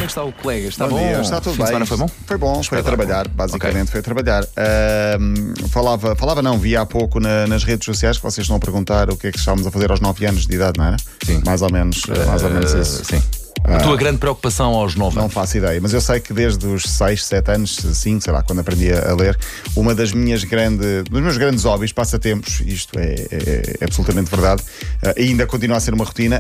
que está o colega? Está bom? Dia, está tudo bem. Semana foi bom? Foi bom, foi a trabalhar, basicamente foi a trabalhar. Via há pouco nas redes sociais que vocês estão a perguntar o que é que estávamos a fazer aos 9 anos de idade, não era? Sim. Mais ou menos isso. Sim. A tua grande preocupação aos 9 Não anos? faço ideia, mas eu sei que desde os 6, 7 anos, 5, sei lá, quando aprendi a ler, uma dos meus grandes hobbies, passatempos, isto é absolutamente verdade, ainda continua a ser uma rotina,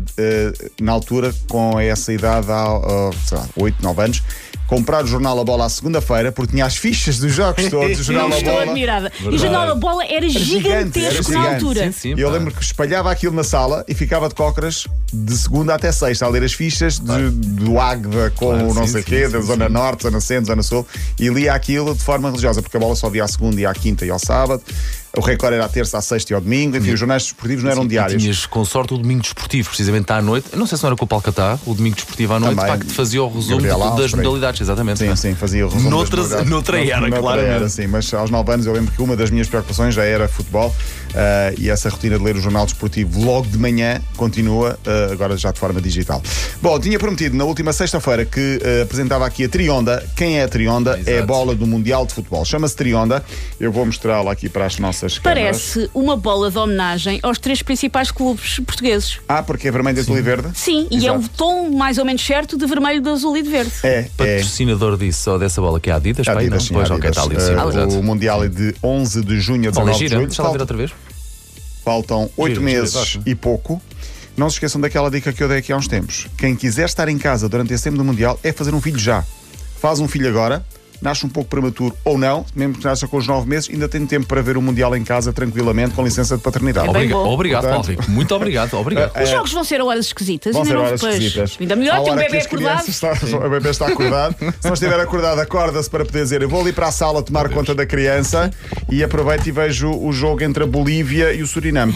na altura, com essa idade, sei lá, 8, 9 anos, comprar o jornal A Bola à segunda-feira, porque tinha as fichas dos jogos todos. O jornal A Estou Bola. admirada. E o jornal A Bola era gigantesco na altura. Sim, E eu lembro que espalhava aquilo na sala e ficava de cócoras de segunda até sexta a ler as fichas do Águeda com o não sei o quê, da Zona Norte, Zona Centro, Zona Sul, e lia aquilo de forma religiosa, porque a Bola só via à segunda e à quinta e ao sábado. O Record era à terça, à sexta e ao domingo. Enfim, os jornais desportivos não eram diários. Tinhas com sorte o domingo desportivo, precisamente à noite. Eu não sei se não era com o Palcatá, o domingo desportivo à noite, Também. que te fazia o resumo Gabriel Alves, das por aí. modalidades, exatamente. Sim, fazia o resumo Noutra era, claramente. Sim, mas aos 9 anos eu lembro que uma das minhas preocupações já era futebol, e essa rotina de ler o jornal desportivo logo de manhã continua, agora já de forma digital. Bom, tinha prometido na última sexta-feira que apresentava aqui a Trionda. Quem é a Trionda? Exato. É a bola do Mundial de Futebol. Chama-se Trionda. Eu vou mostrá-la aqui para as nossas câmaras. Parece uma bola de homenagem aos 3 principais clubes portugueses. Porque é vermelho, azul e verde? Sim, e é Exato. o tom mais ou menos certo de vermelho, de azul e de verde. Patrocinador disso, ou dessa bola que é a Adidas, pai, não? Adidas, sim, Pois, ok, Adidas. está ali em cima. Exato. O Mundial é de 11 de junho a Bola 19 de gira, julho. deixa lá ver outra vez. Faltam 8 Gira, meses gosto. e pouco. Não se esqueçam daquela dica que eu dei aqui há uns tempos. Quem quiser estar em casa durante esse tempo do Mundial é fazer um filho já. Faz um filho agora, nasce um pouco prematuro ou não, mesmo que nasça com os 9 meses, ainda tem tempo para ver o Mundial em casa tranquilamente, com licença de paternidade. bem bom. Obrigado, Paulo Portanto- Rico. Muito obrigado. Os jogos vão ser a horas esquisitas. Vão ainda ser não horas depois. esquisitas. Ainda melhor À ter um hora bebê que as acordado. crianças o bebê está acordado. Se não estiver acordado, acorda-se para poder dizer: eu vou ali para a sala tomar conta da criança e aproveito e vejo o jogo entre a Bolívia e o Suriname.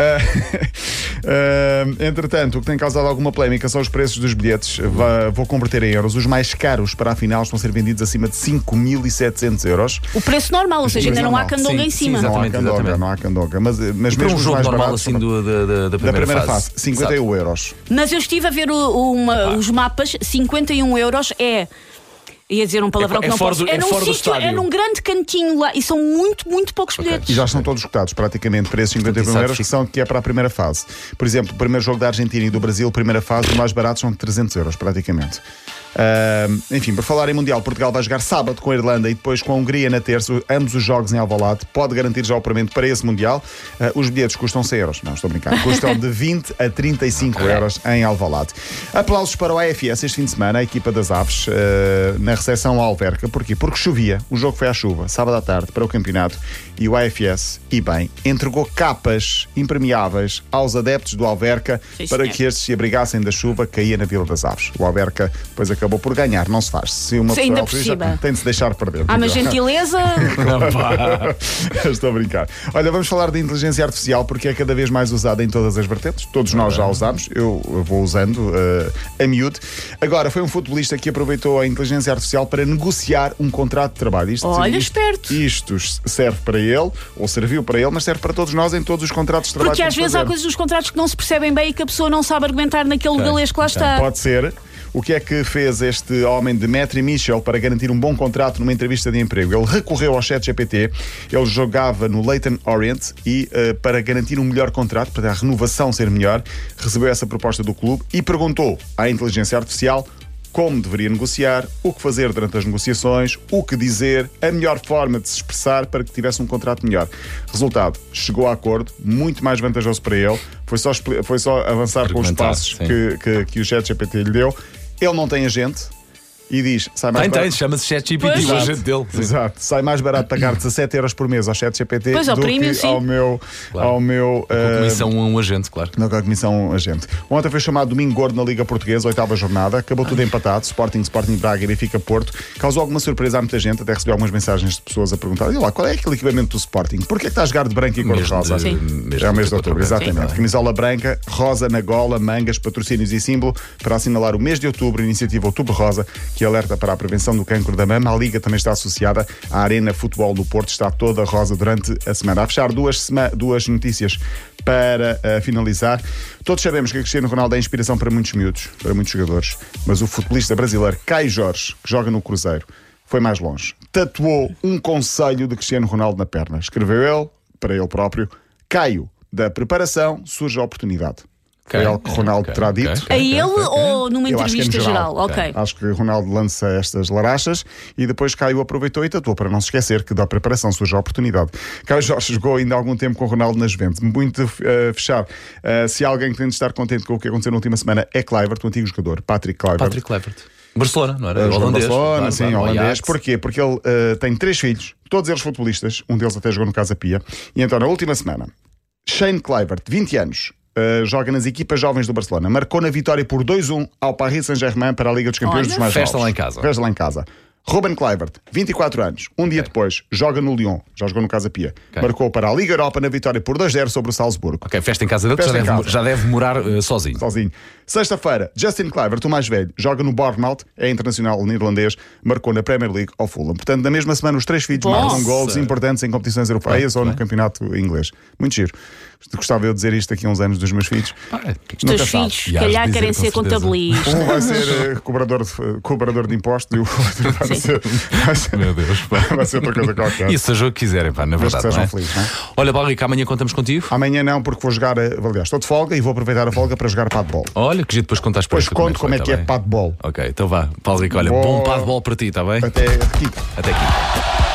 Entretanto, o que tem causado alguma polémica são os preços dos bilhetes. Vou converter em euros. Os mais caros para a final estão a ser vendidos acima de 5.700 euros. O preço normal, ou seja, ainda não há normal. candonga em Sim, cima. exatamente. Não há candonga. Mas Para mesmo um os jogo mais normal baratos assim da primeira fase. 51 euros. Mas eu estive a ver os mapas, 51 euros ia dizer um palavrão que não fora posso. do- é num fora do sítio, estádio. num grande cantinho lá e são muito poucos bilhetes. E já estão todos esgotados, praticamente, para esses 51 Exato, euros, que é para a primeira fase. Por exemplo, o primeiro jogo da Argentina e do Brasil, primeira fase, os mais baratos são de 300 euros, praticamente. Enfim, por falar em Mundial, Portugal vai jogar sábado com a Irlanda e depois com a Hungria na terça, ambos os jogos em Alvalade. Pode garantir já o apuramento para esse Mundial. Os bilhetes custam 100 euros. Não, estou a brincar. Custam de 20 a 35 euros em Alvalade. Aplausos para o AFS este fim de semana, a equipa das Aves, na recepção ao Alverca. Porquê? Porque chovia. O jogo foi à chuva, sábado à tarde, para o campeonato. E o AFS, e bem, entregou capas impermeáveis aos adeptos do Alverca para senhor. que estes se abrigassem da chuva que caía na Vila das Aves. O Alverca depois acabou por ganhar, não se faz. Se uma Sim, pessoa ainda alfeja, por cima. tem de se deixar perder. Há uma gentileza. Estou a brincar. Olha, vamos falar de inteligência artificial porque é cada vez mais usada em todas as vertentes. Todos nós já usamos. Eu vou usando a miúdo. Agora, foi um futebolista que aproveitou a inteligência artificial para negociar um contrato de trabalho. Olha, esperto. Isto serve para ele, ou serviu para ele, mas serve para todos nós em todos os contratos de trabalho. Porque às que vezes há fazemos. coisas nos contratos que não se percebem bem e que a pessoa não sabe argumentar naquele galês que lá está. Pode ser. O que é que fez este homem de Metri Michel para garantir um bom contrato numa entrevista de emprego? Ele recorreu ao ChatGPT, ele jogava no Leyton Orient e para garantir um melhor contrato, para a renovação ser melhor, recebeu essa proposta do clube e perguntou à inteligência artificial como deveria negociar, o que fazer durante as negociações, o que dizer, a melhor forma de se expressar para que tivesse um contrato melhor. Resultado, chegou a acordo, muito mais vantajoso para ele, foi só avançar com os Argumentar, passos sim. que o ChatGPT lhe deu. Ele não tem agente e diz, sai mais barato. Chama-se ChatGPT, Pois. o agente dele. Sim. Exato, sai mais barato pagar 17 euros por mês ao ChatGPT Pois, ao do prémio, que sim. ao meu Com comissão a um agente, claro. na comissão agente. Ontem foi chamado Domingo Gordo na Liga Portuguesa, 8ª jornada, acabou tudo empatado, Sporting Braga e Benfica Porto, causou alguma surpresa a muita gente, até recebi algumas mensagens de pessoas a perguntar, olha lá, qual é aquele equipamento do Sporting? Porquê é que está a jogar de branco e cor-de-rosa? É o mês de outubro, exatamente. Camisola branca, rosa na gola, mangas, patrocínios e símbolo, para assinalar o mês de outubro, iniciativa Outubro Rosa, que alerta para a prevenção do cancro da mama. A Liga também está associada à Arena Futebol do Porto, está toda rosa durante a semana. A fechar duas notícias para finalizar. Todos sabemos que Cristiano Ronaldo é inspiração para muitos miúdos, para muitos jogadores, mas o futebolista brasileiro Caio Jorge, que joga no Cruzeiro, foi mais longe. Tatuou um conselho de Cristiano Ronaldo na perna. Escreveu ele, para ele próprio: Caio, da preparação surge a oportunidade. Foi algo que Ronaldo terá dito. A ele ou numa Eu acho que é no entrevista geral. geral? Ok. Acho que Ronaldo lança estas larachas e depois Caio aproveitou e tatuou, para não se esquecer que da preparação surge a oportunidade. Caio Jorge jogou ainda há algum tempo com Ronaldo nas Juventus. Muito fechar. Se há alguém que tem de estar contente com o que aconteceu na última semana, é Kluivert, o antigo jogador, Patrick Kluivert. Barcelona, não era? Holandês. Barcelona, Claro, sim, holandês. Porquê? Porque ele tem 3 filhos, todos eles futebolistas, um deles até jogou no Casa Pia. E então, na última semana, Shane Kluivert, 20 anos, joga nas equipas jovens do Barcelona. Marcou na vitória por 2-1 ao Paris Saint-Germain para a Liga dos Campeões dos mais festa novos. lá em casa. Festa lá em casa. Ruben Kluivert, 24 anos, um dia depois, joga no Lyon, já jogou no Casa Pia. Marcou para a Liga Europa na vitória por 2-0 sobre o Salzburgo. Ok, festa em casa dele, que já deve morar sozinho. Sexta-feira, Justin Kluivert, o mais velho, joga no Bournemouth, é internacional neerlandês, marcou na Premier League ao Fulham. Portanto, na mesma semana, os 3 filhos marcam golos importantes em competições europeias ou no campeonato inglês. Muito giro. Gostava eu de dizer isto daqui a uns anos dos meus filhos. Os teus filhos, se calhar, querem ser contabilistas. Um vai ser cobrador de impostos e o outro vai ser Meu Deus, vai ser outra coisa qualquer. Isso seja o que quiserem, pá, na verdade. Mas que sejam felizes, não é? Olha, Paulo Rico, amanhã contamos contigo? Amanhã não, porque vou jogar. Aliás, estou de folga e vou aproveitar a folga para jogar padbol. Olha, que jeito depois contas para Depois conto como é que é padbol. Ok, então vá. Paulo Rico, olha, bom padbol para ti, está bem? Até quinta. Até quinta.